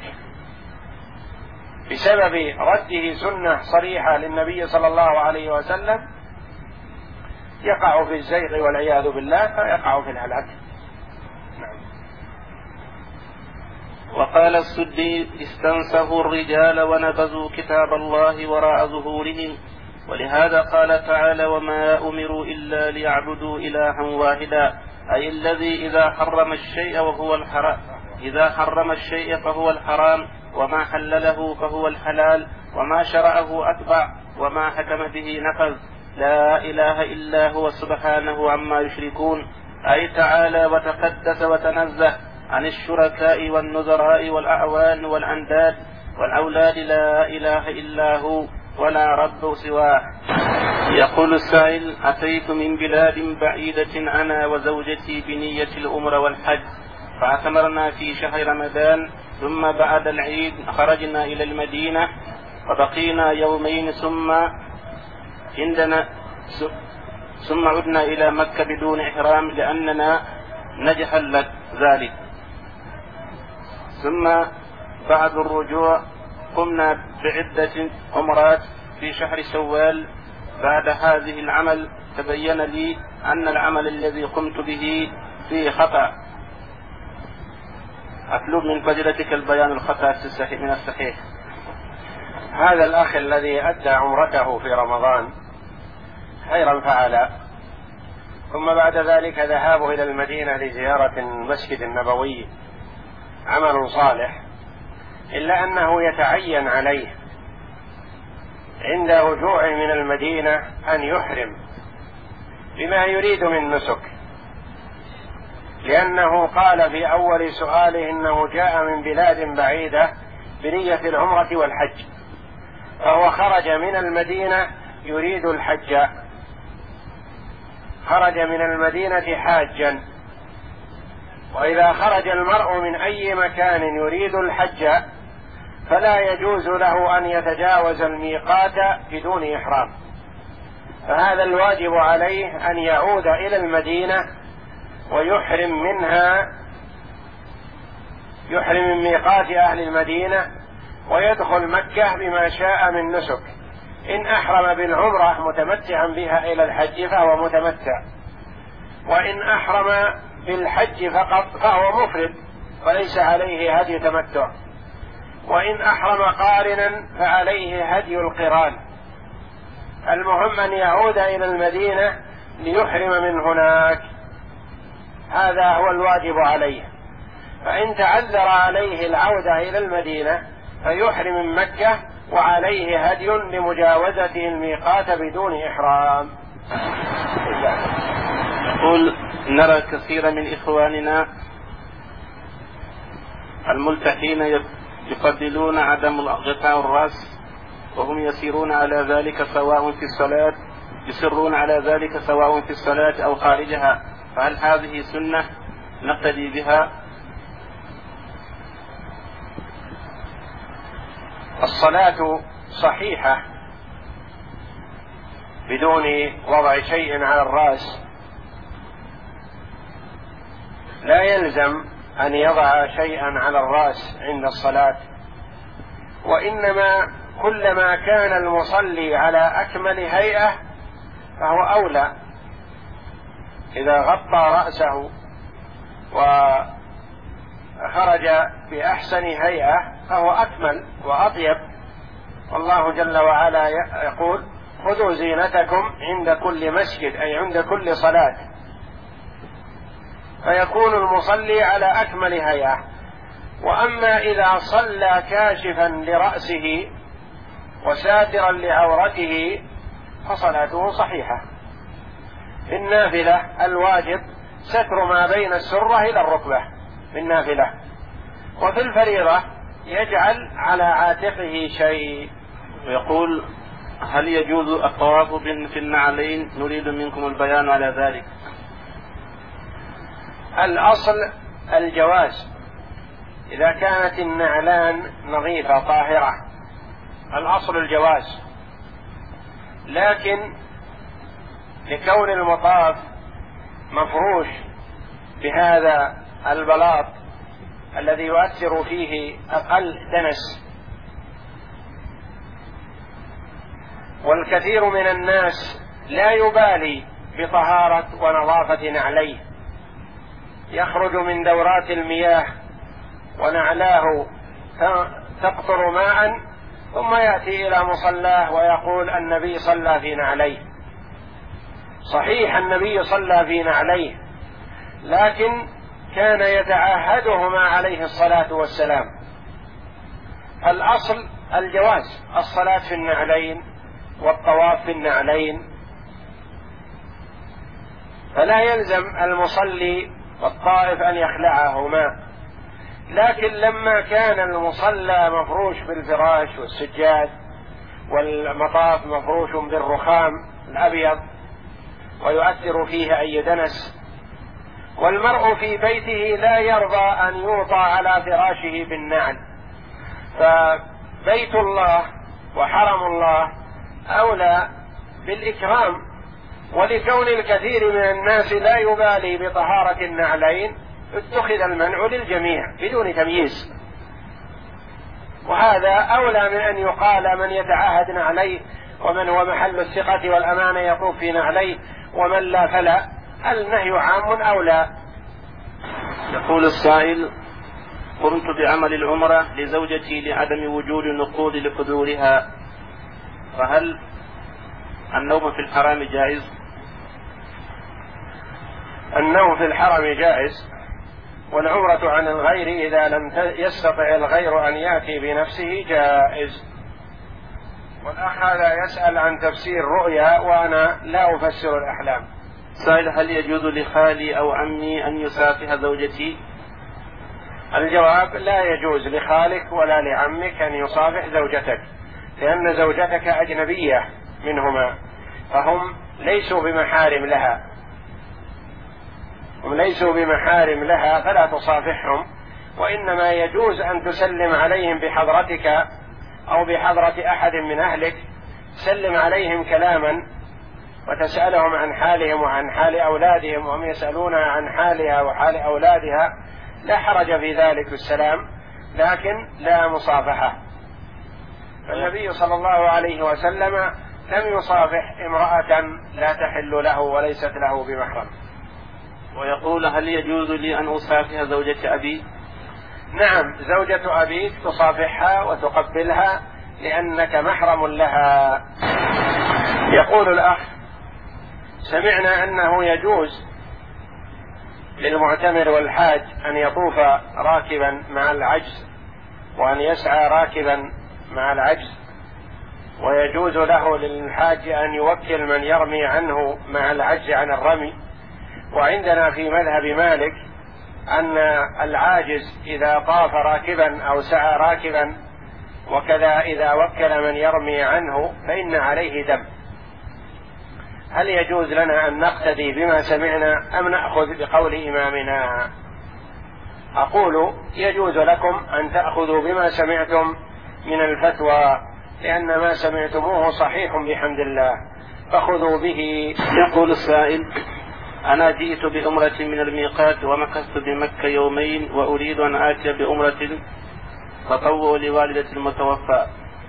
بسبب رده سنة صريحة للنبي صلى الله عليه وسلم، يقع في الزيغ والعياذ بالله فيقع في الهلاك. نعم. وقال السدي استنسخوا الرجال ونبذوا كتاب الله وراء ظهورهم، ولهذا قال تعالى وما أمروا إلا ليعبدوا إلها واحدا، أي الذي إذا حرم الشيء وهو الحرام إذا حرم الشيء فهو الحرام، وما حلله فهو الحلال، وما شرعه أتبع، وما حكم به نفذ. لا إله إلا هو سبحانه عما يشركون، أي تعالى وتقدس وتنزه عن الشركاء والنذراء والأعوان والأنداد والأولاد. لا إله إلا هو ولا رب سواه. يقول السائل أتيت من بلاد بعيدة أنا وزوجتي بنية الأمر والحج، فاعتمرنا في شهر رمضان، ثم بعد العيد خرجنا إلى المدينة وبقينا يومين، ثم عندنا ثم عدنا إلى مكة بدون إحرام لأننا نجهل ذلك. ثم بعد الرجوع قمنا بعدة عمرات في شهر شوال. بعد هذه العمل تبين لي أن العمل الذي قمت به فيه خطأ. أطلب من فضيلتك البيان الخطأ من الصحيح. هذا الأخ الذي أدى عمرته في رمضان خيرا فعل، ثم بعد ذلك ذهابه إلى المدينة لزيارة المسجد النبوي عمل صالح، إلا أنه يتعين عليه عند رجوعه من المدينة أن يحرم بما يريد من نسك، لأنه قال في أول سؤاله إنه جاء من بلاد بعيدة بنية العمرة والحج، فهو خرج من المدينة يريد الحج، خرج من المدينة حاجا. وإذا خرج المرء من أي مكان يريد الحج فلا يجوز له أن يتجاوز الميقات بدون إحرام، فهذا الواجب عليه أن يعود إلى المدينة ويحرم منها، يحرم من ميقات أهل المدينة ويدخل مكة بما شاء من نسك. إن أحرم بالعمرة متمتعا بها إلى الحج فهو متمتع، وإن أحرم بالحج فقط فهو مفرد وليس عليه هدي تمتع، وإن أحرم قارنا فعليه هدي القران. المهم أن يعود إلى المدينة ليحرم من هناك، هذا هو الواجب عليه. فإن تعذر عليه العودة إلى المدينة فيحرم من مكة وعليه هدي لمجاوزته الميقات بدون إحرام. يقول نرى كثيرا من إخواننا الملتحين يفضلون عدم غطاء الرأس، وهم يسيرون على ذلك سواء في الصلاة يسرون على ذلك سواء في الصلاة أو خارجها، فهل هذه سنة نقتدي بها؟ الصلاة صحيحة بدون وضع شيء على الرأس، لا يلزم أن يضع شيئا على الرأس عند الصلاة، وإنما كلما كان المصلي على أكمل هيئة فهو أولى. إذا غطى رأسه وخرج بأحسن هيئة فهو أكمل وأطيب. والله جل وعلا يقول خذوا زينتكم عند كل مسجد، أي عند كل صلاة، فيكون المصلي على أكمل هيئة. وأما إذا صلى كاشفا لرأسه وساترا لعورته فصلاته صحيحة. في النافلة الواجب ستر ما بين السرة إلى الركبة في النافلة، وفي الفريضة يجعل على عاتقه شيء. ويقول هل يجوز الطواف في النعلين؟ نريد منكم البيان على ذلك. الأصل الجواز إذا كانت النعلان نظيفة طاهرة، الأصل الجواز، لكن لكون المطاف مفروش بهذا البلاط الذي يؤثر فيه أقل دنس، والكثير من الناس لا يبالي بطهارة ونظافة نعليه، يخرج من دورات المياه ونعلاه تقطر ماء ثم يأتي إلى مصلاه ويقول النبي صلى في نعليه. صحيح النبي صلى في نعليه، لكن كان يتعهدهما عليه الصلاة والسلام. الأصل الجواز، الصلاة في النعلين والطواف في النعلين، فلا يلزم المصلي والطائف أن يخلعهما. لكن لما كان المصلى مفروش بالفراش والسجاد والمطاف مفروش بالرخام الأبيض ويؤثر فيه أي دنس، والمرء في بيته لا يرضى أن يوطى على فراشه بالنعل، فبيت الله وحرم الله أولى بالإكرام. ولكون الكثير من الناس لا يبالي بطهارة النعلين اتخذ المنع للجميع بدون تمييز، وهذا أولى من أن يقال من يتعاهد نعليه ومن هو محل الثقة والأمانة يطوف في نعليه ومن لا فلا. النهي عام أولى. يقول السائل: قمت بعمل العمرة لزوجتي لعدم وجود نقود لحضورها، فهل النوم في الحرام جائز؟ النوم في الحرم جائز، والعمرة عن الغير إذا لم يستطع الغير أن يأتي بنفسه جائز. والأخ هذا يسأل عن تفسير رؤيا وأنا لا أفسر الأحلام. سائل: هل يجوز لخالي أو عمي أن يسافه زوجتي؟ الجواب: لا يجوز لخالك ولا لعمك أن يصافح زوجتك، لأن زوجتك أجنبية منهما، فهم ليسوا بمحارم لها، هم ليسوا بمحارم لها فلا تصافحهم، وإنما يجوز أن تسلم عليهم بحضرتك أو بحضرة أحد من أهلك، تسلم عليهم كلاما وتسألهم عن حالهم وعن حال أولادهم وهم يسألون عن حالها وحال أولادها، لا حرج في ذلك السلام، لكن لا مصافحة. فالنبي صلى الله عليه وسلم لم يصافح امرأة لا تحل له وليست له بمحرم. ويقول: هل يجوز لي أن أصافح زوجة أبي؟ نعم، زوجة أبيك تصافحها وتقبلها لأنك محرم لها. يقول الأخ: سمعنا أنه يجوز للمعتمر والحاج أن يطوف راكبا مع العجز وأن يسعى راكبا مع العجز، ويجوز له للحاج أن يوكل من يرمي عنه مع العجز عن الرمي. وعندنا في مذهب مالك أن العاجز إذا طاف راكبا أو سعى راكبا وكذا إذا وكل من يرمي عنه فإن عليه دم. هل يجوز لنا أن نقتدي بما سمعنا أم نأخذ بقول إمامنا؟ أقول: يجوز لكم أن تأخذوا بما سمعتم من الفتوى، لأن ما سمعتموه صحيح بحمد الله، فخذوا به. يقول السائل: أنا جئت بأمرة من الميقات ومكثت بمكة يومين وأريد أن آتي بأمرة تطوع لوالدة المتوفى.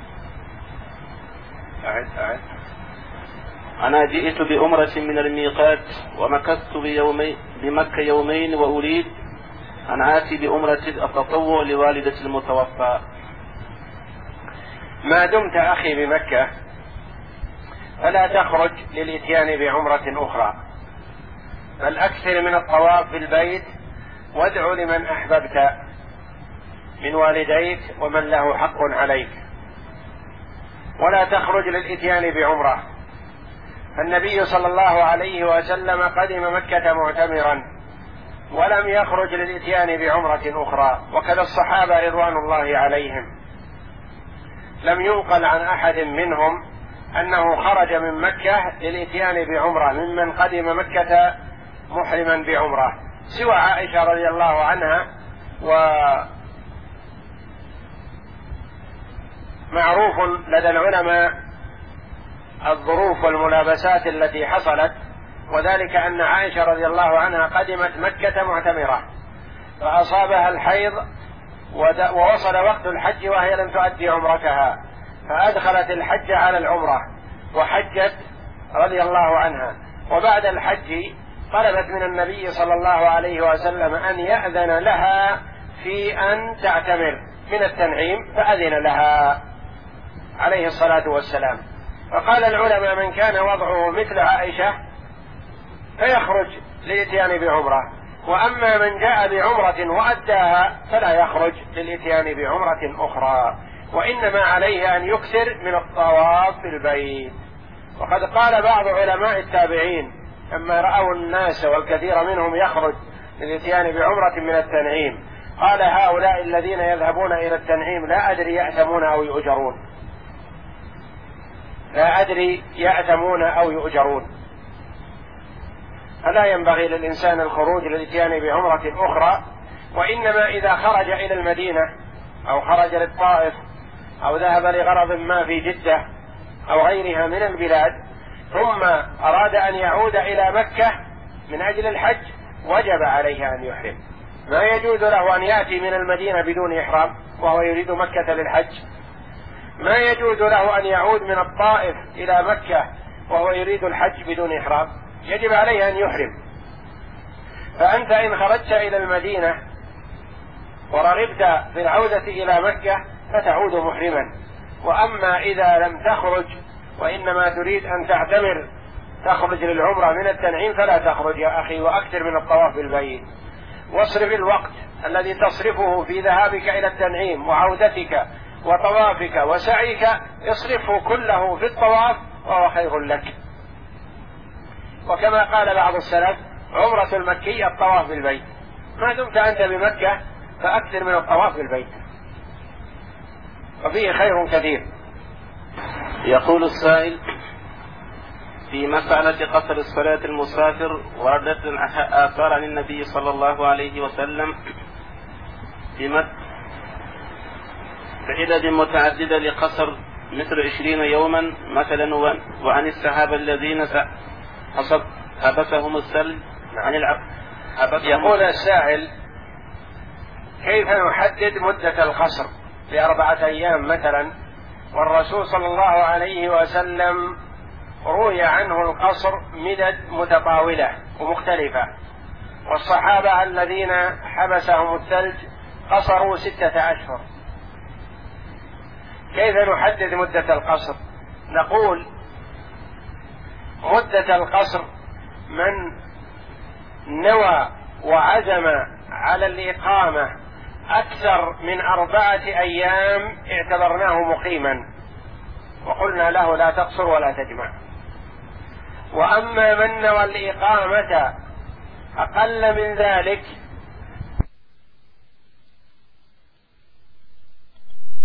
أعد أعد. أنا جئت بأمرة من الميقات ومكثت بيومي بمكة يومين وأريد أن آتي بأمرة التطوع لوالدة المتوفى. ما دمت أخي بمكة فلا تخرج للإتيان بعمرة أخرى، بل أكثر من الطواف في البيت وادع لمن أحببت من والديك ومن له حق عليك، ولا تخرج للإتيان بعمرة. فالنبي صلى الله عليه وسلم قدم مكة معتمرا ولم يخرج للإتيان بعمرة أخرى، وكذا الصحابة رضوان الله عليهم لم ينقل عن أحد منهم أنه خرج من مكة للإتيان بعمرة ممن قدم مكة محرما بعمرة، سوى عائشة رضي الله عنها. ومعروف لدى العلماء الظروف والملابسات التي حصلت، وذلك أن عائشة رضي الله عنها قدمت مكة معتمرة فأصابها الحيض ووصل وقت الحج وهي لم تؤدي عمرتها، فأدخلت الحج على العمرة وحجت رضي الله عنها. وبعد الحج طلبت من النبي صلى الله عليه وسلم أن يأذن لها في أن تعتمر من التنعيم فأذن لها عليه الصلاة والسلام. فقال العلماء من كان وضعه مثل عائشة فيخرج للإتيان بعمرة، وأما من جاء بعمرة وأداها فلا يخرج للإتيان بعمرة أخرى، وإنما عليه أن يكثر من الطواف في البيت. وقد قال بعض علماء التابعين لما رأوا الناس والكثير منهم يخرج للإتيان بعمرة من التنعيم، قال هؤلاء الذين يذهبون إلى التنعيم لا أدري يأثمون أو يؤجرون، لا أدري يأثمون أو يؤجرون. فلا ينبغي للإنسان الخروج للإتيان بعمرة أخرى، وإنما إذا خرج إلى المدينة أو خرج للطائف أو ذهب لغرض ما في جدة أو غيرها من البلاد ثم أراد أن يعود إلى مكة من أجل الحج وجب عليه أن يحرم. ما يجوز له أن يأتي من المدينة بدون إحرام وهو يريد مكة للحج، ما يجوز له أن يعود من الطائف إلى مكة وهو يريد الحج بدون إحرام، يجب عليه أن يحرم. فأنت إن خرجت إلى المدينة ورغبت في العودة إلى مكة فتعود محرما، وأما إذا لم تخرج وإنما تريد أن تعتمر تخرج للعمرة من التنعيم فلا تخرج يا أخي، وأكثر من الطواف بالبيت. واصرف الوقت الذي تصرفه في ذهابك إلى التنعيم وعودتك وطوافك وسعيك اصرفه كله في الطواف وهو خير لك. وكما قال بعض السلف عمرة المكي الطواف بالبيت، ما دمت أنت بمكة فأكثر من الطواف بالبيت وفيه خير كثير. يقول السائل: في مسألة قصر الصلاة المسافر وردت آثار عن النبي صلى الله عليه وسلم في بعدد متعددة لقصر مثل عشرين يوما مثلا، وعن الصحابة الذين حبسهم الثلج عن العقل. يقول السائل: كيف نحدد مدة القصر لأربعة أيام مثلا، والرسول صلى الله عليه وسلم روي عنه القصر مدد متطاولة ومختلفة، والصحابة الذين حبسهم الثلج قصروا ستة أشهر، كيف نحدد مدة القصر؟ نقول مدة القصر من نوى وعزم على الإقامة أكثر من أربعة أيام اعتبرناه مقيما وقلنا له لا تقصر ولا تجمع. وأما من نوى الإقامة أقل من ذلك